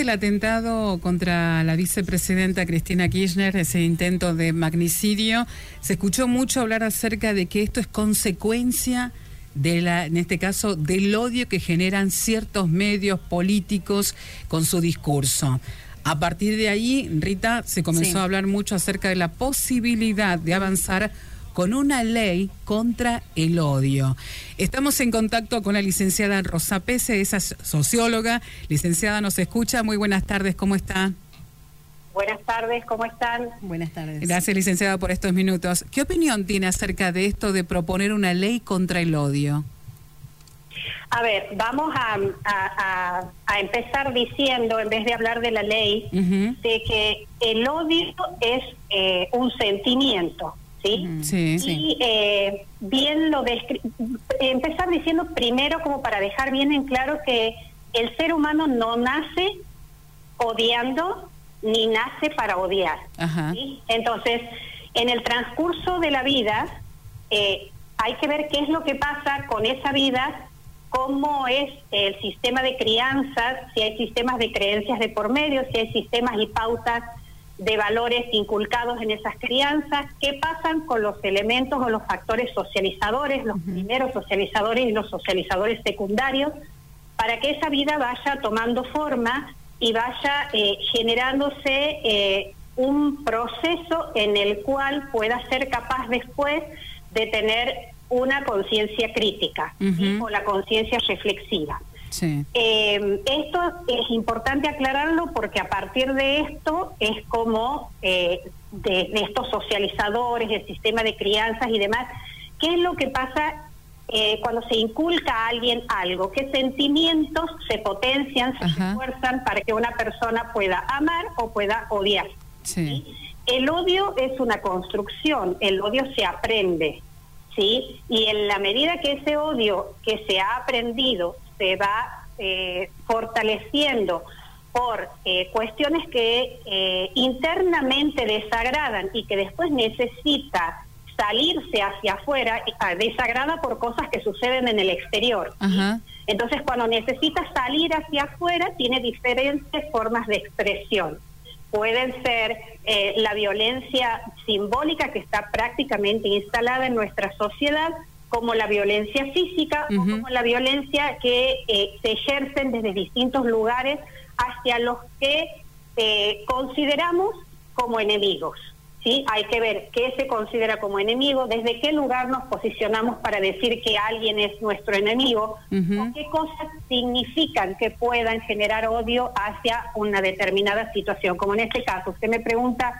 del atentado contra la vicepresidenta Cristina Kirchner, ese intento de magnicidio, se escuchó mucho hablar acerca de que esto es consecuencia en este caso, del odio que generan ciertos medios políticos con su discurso. A partir de ahí, Rita, se comenzó a hablar mucho acerca de la posibilidad de avanzar con una ley contra el odio. Estamos en contacto con la licenciada Rosa Pese, esa socióloga. Licenciada, ¿nos escucha? Muy buenas tardes, ¿cómo está? Buenas tardes, ¿cómo están? Buenas tardes. Gracias, licenciada, por estos minutos. ¿Qué opinión tiene acerca de esto de proponer una ley contra el odio? A ver, vamos a empezar diciendo, en vez de hablar de la ley, de que el odio es un sentimiento, ¿sí? Y bien empezar diciendo primero, como para dejar bien en claro, que el ser humano no nace odiando ni nace para odiar. ¿Sí? Entonces, en el transcurso de la vida, hay que ver qué es lo que pasa con esa vida, cómo es el sistema de crianza, si hay sistemas de creencias de por medio, si hay sistemas y pautas de valores inculcados en esas crianzas, qué pasan con los elementos o los factores socializadores, los primeros socializadores y los socializadores secundarios, para que esa vida vaya tomando forma y vaya generándose un proceso en el cual pueda ser capaz después de tener una conciencia crítica, ¿sí? O la conciencia reflexiva. Esto es importante aclararlo porque a partir de esto es como de estos socializadores, el sistema de crianzas y demás, ¿qué es lo que pasa cuando se inculca a alguien algo? ¿Qué sentimientos se potencian, se refuerzan para que una persona pueda amar o pueda odiar? ¿Sí? El odio es una construcción, el odio se aprende, ¿sí? Y en la medida que ese odio que se ha aprendido se va fortaleciendo por cuestiones que internamente desagradan y que después necesita salirse hacia afuera, desagrada por cosas que suceden en el exterior. Entonces, cuando necesita salir hacia afuera, tiene diferentes formas de expresión. Pueden ser la violencia simbólica, que está prácticamente instalada en nuestra sociedad, como la violencia física o como la violencia que se ejercen desde distintos lugares hacia los que consideramos como enemigos. ¿Sí? Hay que ver qué se considera como enemigo, desde qué lugar nos posicionamos para decir que alguien es nuestro enemigo, o qué cosas significan que puedan generar odio hacia una determinada situación. Como en este caso, usted me pregunta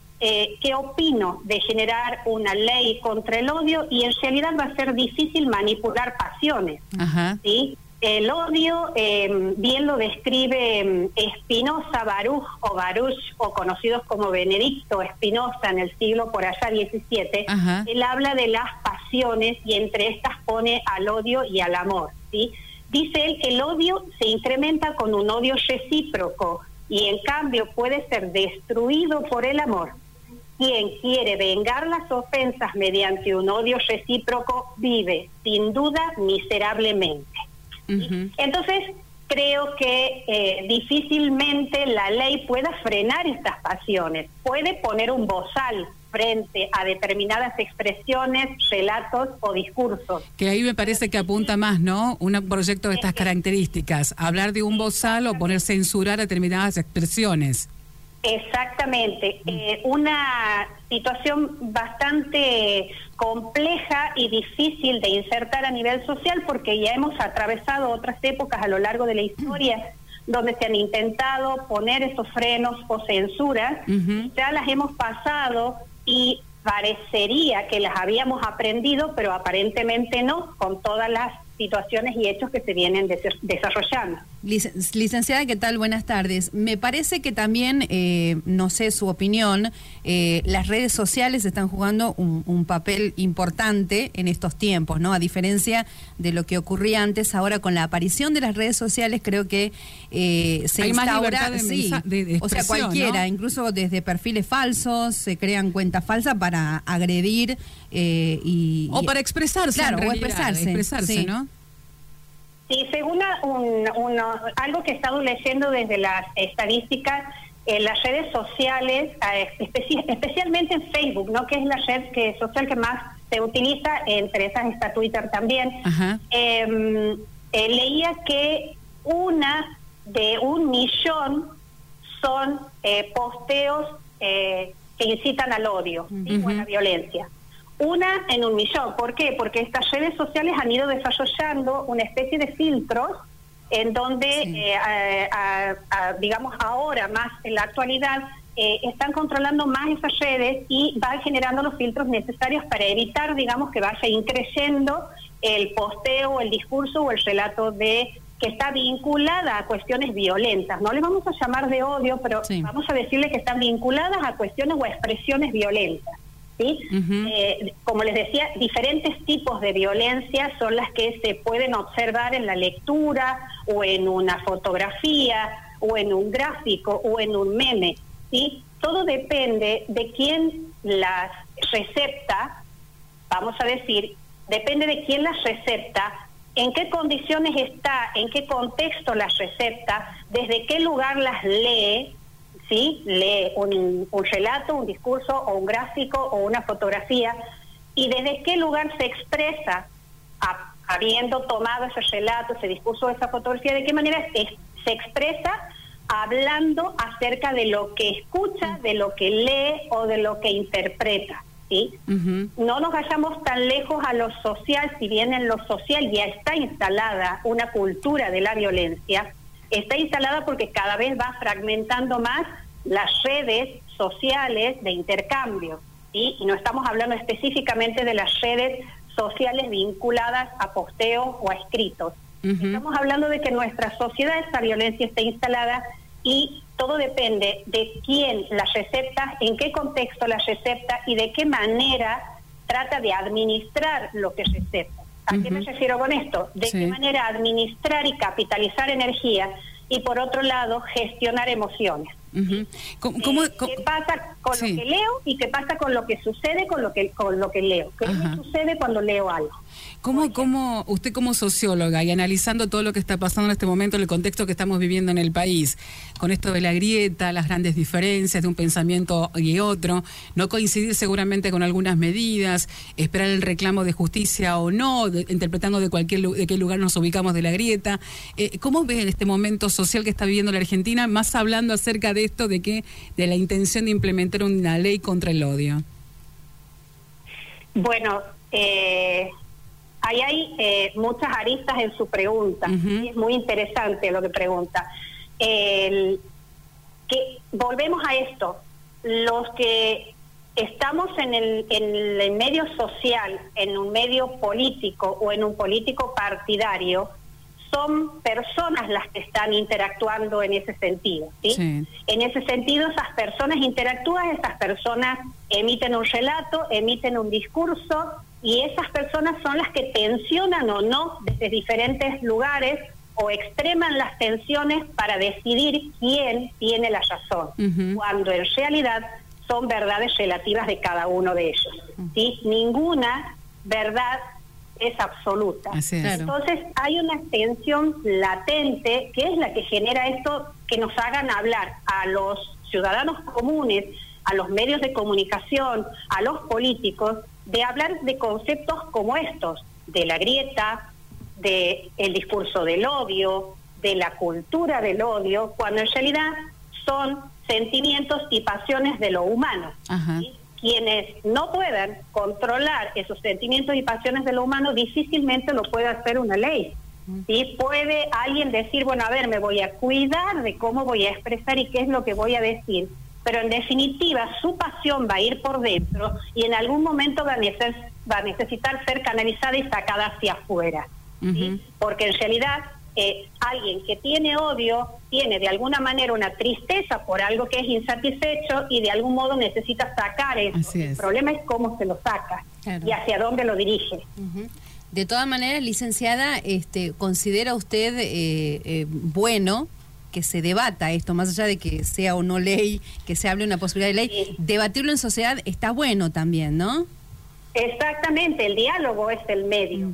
qué opino de generar una ley contra el odio, y en realidad va a ser difícil manipular pasiones. ¿Sí? El odio, bien lo describe Spinoza, Baruch, o conocidos como Benedicto Spinoza en el siglo por allá 17. Él habla de las pasiones y entre estas pone al odio y al amor. ¿Sí? Dice él que el odio se incrementa con un odio recíproco y en cambio puede ser destruido por el amor. Quien quiere vengar las ofensas mediante un odio recíproco vive, sin duda, miserablemente. Entonces, creo que difícilmente la ley pueda frenar estas pasiones. Puede poner un bozal frente a determinadas expresiones, relatos o discursos. Que ahí me parece que apunta más, ¿no? Un proyecto de estas características, hablar de un bozal o poner censurar determinadas expresiones. Exactamente, una situación bastante compleja y difícil de insertar a nivel social, porque ya hemos atravesado otras épocas a lo largo de la historia donde se han intentado poner esos frenos o censuras, ya las hemos pasado y parecería que las habíamos aprendido, pero aparentemente no, con todas las situaciones y hechos que se vienen desarrollando. Licenciada, ¿qué tal? Buenas tardes. Me parece que también, no sé su opinión, las redes sociales están jugando un papel importante en estos tiempos, ¿no? A diferencia de lo que ocurría antes, ahora con la aparición de las redes sociales creo que se hay instaura, más libertad de o sea, cualquiera, ¿no? Incluso desde perfiles falsos, se crean cuentas falsas para agredir o para expresarse, claro, en realidad, o expresarse, sí. ¿No? Sí, según algo que he estado leyendo desde las estadísticas, las redes sociales, especialmente en Facebook, ¿no?, que es la red social que más se utiliza, entre esas está Twitter también. Leía que una de 1 millón son posteos que incitan al odio, ¿sí?, o a la violencia. Una en 1 millón. ¿Por qué? Porque estas redes sociales han ido desarrollando una especie de filtros en donde, digamos, ahora más en la actualidad, están controlando más esas redes y van generando los filtros necesarios para evitar, digamos, que vaya increyendo el posteo, el discurso o el relato que está vinculada a cuestiones violentas. No le vamos a llamar de odio, pero vamos a decirle que están vinculadas a cuestiones o a expresiones violentas, ¿sí? Como les decía, diferentes tipos de violencia son las que se pueden observar en la lectura o en una fotografía o en un gráfico o en un meme, ¿sí? Todo depende de quién las recepta, vamos a decir, depende de quién las recepta, en qué condiciones está, en qué contexto las recepta, desde qué lugar las lee, ¿sí? Lee un relato, un discurso o un gráfico o una fotografía, y desde qué lugar se expresa habiendo tomado ese relato, ese discurso, esa fotografía, de qué manera se expresa hablando acerca de lo que escucha, de lo que lee o de lo que interpreta, ¿sí? No nos vayamos tan lejos a lo social, si bien en lo social ya está instalada una cultura de la violencia. Está instalada porque cada vez va fragmentando más las redes sociales de intercambio, ¿sí? Y no estamos hablando específicamente de las redes sociales vinculadas a posteos o a escritos. Estamos hablando de que en nuestra sociedad esta violencia está instalada y todo depende de quién la recepta, en qué contexto la recepta y de qué manera trata de administrar lo que recepta. ¿A qué me refiero con esto? De qué manera administrar y capitalizar energía y, por otro lado, gestionar emociones. ¿Qué pasa con lo que leo y qué pasa con lo que sucede con lo que leo? ¿Qué me sucede cuando leo algo? ¿Cómo usted como socióloga y analizando todo lo que está pasando en este momento en el contexto que estamos viviendo en el país, con esto de la grieta, las grandes diferencias de un pensamiento y otro, no coincidir seguramente con algunas medidas, esperar el reclamo de justicia o no, interpretando de qué lugar nos ubicamos de la grieta, ¿cómo ve en este momento social que está viviendo la Argentina, más hablando acerca de esto de la intención de implementar una ley contra el odio? Bueno, ahí hay muchas aristas en su pregunta. Y es muy interesante lo que pregunta. Que volvemos a esto. Los que estamos en el medio social, en un medio político o en un político partidario, son personas las que están interactuando en ese sentido, ¿sí? En ese sentido, esas personas interactúan, esas personas emiten un relato, emiten un discurso, y esas personas son las que tensionan o no desde diferentes lugares o extreman las tensiones para decidir quién tiene la razón, cuando en realidad son verdades relativas de cada uno de ellos, ¿sí? Ninguna verdad es absoluta. Entonces hay una tensión latente que es la que genera esto, que nos hagan hablar a los ciudadanos comunes, a los medios de comunicación, a los políticos, de hablar de conceptos como estos, de la grieta, de el discurso del odio, de la cultura del odio, cuando en realidad son sentimientos y pasiones de lo humano. ¿Sí? Quienes no puedan controlar esos sentimientos y pasiones de lo humano, difícilmente lo puede hacer una ley. ¿Sí? Puede alguien decir, bueno, a ver, me voy a cuidar de cómo voy a expresar y qué es lo que voy a decir, pero en definitiva su pasión va a ir por dentro y en algún momento va a necesitar ser canalizada y sacada hacia afuera. ¿Sí? Porque en realidad alguien que tiene odio tiene de alguna manera una tristeza por algo que es insatisfecho y de algún modo necesita sacar eso. El problema es cómo se lo saca y hacia dónde lo dirige. De todas maneras, licenciada, ¿considera usted bueno que se debata esto, más allá de que sea o no ley, que se hable una posibilidad de ley, debatirlo en sociedad está bueno también, ¿no? Exactamente, el diálogo es el medio.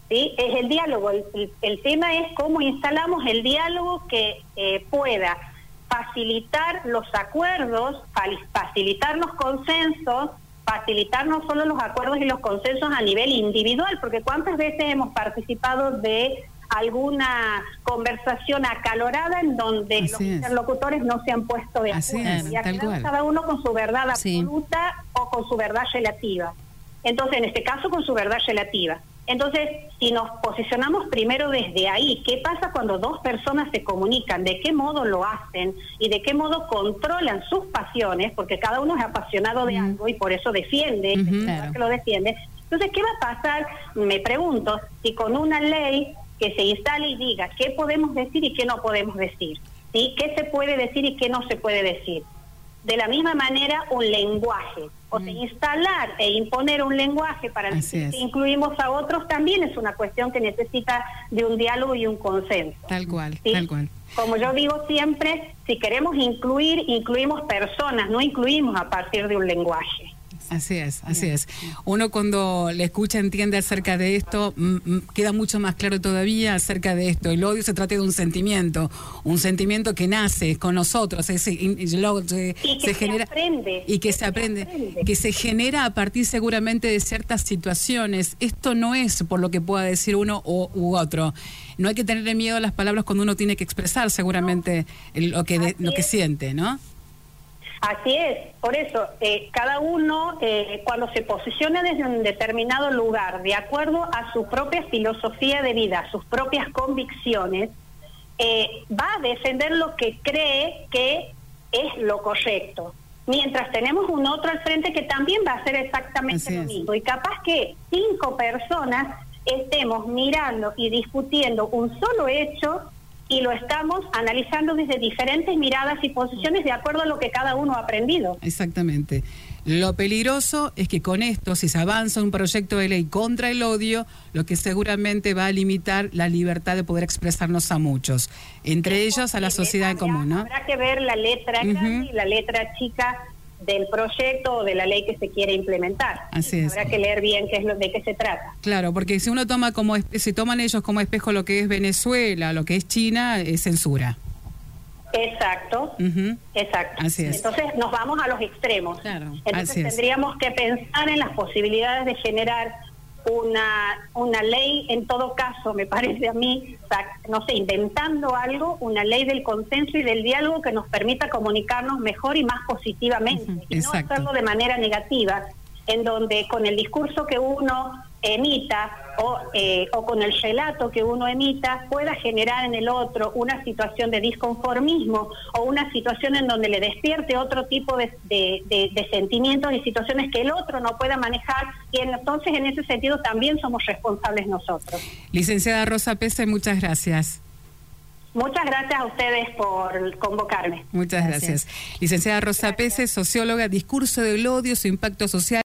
¿sí? Es el diálogo. El tema es cómo instalamos el diálogo que pueda facilitar los acuerdos, facilitar los consensos, facilitar no solo los acuerdos y los consensos a nivel individual, porque cuántas veces hemos participado de alguna conversación acalorada en donde los interlocutores no se han puesto de acuerdo, y ha quedado cada uno con su verdad absoluta o con su verdad relativa. Entonces, en este caso, con su verdad relativa. Entonces, si nos posicionamos primero desde ahí, ¿qué pasa cuando dos personas se comunican? ¿De qué modo lo hacen? ¿Y de qué modo controlan sus pasiones? Porque cada uno es apasionado de algo y por eso defiende, que lo defiende. Entonces, ¿qué va a pasar? Me pregunto, si con una ley que se instale y diga qué podemos decir y qué no podemos decir, ¿sí? ¿Qué se puede decir y qué no se puede decir? De la misma manera, un lenguaje. O sea, instalar e imponer un lenguaje para decir que incluimos a otros también es una cuestión que necesita de un diálogo y un consenso. Tal cual, ¿sí? tal cual. Como yo digo siempre, si queremos incluir, incluimos personas, no incluimos a partir de un lenguaje. Así es, así es. Uno cuando le escucha entiende acerca de esto, queda mucho más claro todavía acerca de esto. El odio se trata de un sentimiento que nace con nosotros, se genera, aprende, y que se aprende, que se genera a partir seguramente de ciertas situaciones. Esto no es por lo que pueda decir uno u otro. No hay que tenerle miedo a las palabras cuando uno tiene que expresar seguramente lo que siente, ¿no? Así es, por eso cada uno cuando se posiciona desde un determinado lugar, de acuerdo a su propia filosofía de vida, a sus propias convicciones, va a defender lo que cree que es lo correcto. Mientras tenemos un otro al frente que también va a hacer exactamente lo mismo. Y capaz que 5 personas estemos mirando y discutiendo un solo hecho y lo estamos analizando desde diferentes miradas y posiciones de acuerdo a lo que cada uno ha aprendido. Exactamente. Lo peligroso es que con esto, si se avanza un proyecto de ley contra el odio, lo que seguramente va a limitar la libertad de poder expresarnos a muchos, entre ellos a la sociedad en común, ¿no? Habrá que ver la letra grande y la letra chica del proyecto o de la ley que se quiere implementar. Así es. Habrá que leer bien de qué se trata. Claro, porque si uno toma si toman ellos como espejo lo que es Venezuela, lo que es China, es censura. Exacto, exacto. Así es. Entonces nos vamos a los extremos. Claro. Entonces tendríamos que pensar en las posibilidades de generar una ley, en todo caso, me parece a mí, no sé, inventando algo, una ley del consenso y del diálogo que nos permita comunicarnos mejor y más positivamente, y no hacerlo de manera negativa, en donde con el discurso que uno emita o con el relato que uno emita pueda generar en el otro una situación de disconformismo o una situación en donde le despierte otro tipo de sentimientos y situaciones que el otro no pueda manejar, y entonces en ese sentido también somos responsables nosotros. Licenciada Rosa Pese, muchas gracias. Muchas gracias a ustedes por convocarme. Muchas gracias. Licenciada Rosa Pese, socióloga, discurso del odio, su impacto social.